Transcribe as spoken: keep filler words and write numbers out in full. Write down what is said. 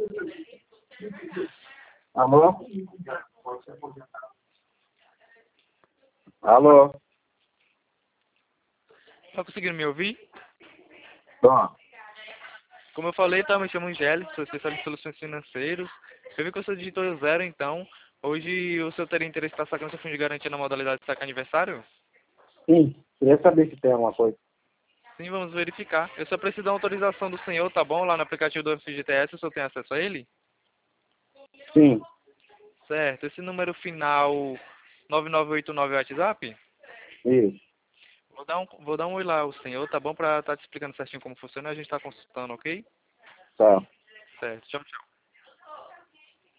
Alô? Alô? Tá conseguindo me ouvir? Bom, Como eu falei, tá, me chamo Angélico, sou especialista em soluções financeiras. Eu vi que você digitou zero, então. Hoje o senhor teria interesse em estar sacando seu fundo de garantia na modalidade de sacar aniversário? sim, queria saber se tem alguma coisa. Sim, vamos verificar. Eu só preciso da autorização do senhor, tá bom? Lá no aplicativo do F G T S, o senhor tem acesso a ele? Sim, Certo. Esse número final nove nove oito nove é o WhatsApp? isso, Vou dar um, vou dar um oi lá ao senhor, tá bom? Pra estar te explicando certinho como funciona, a gente tá consultando, ok? tá. Certo. Tchau, tchau.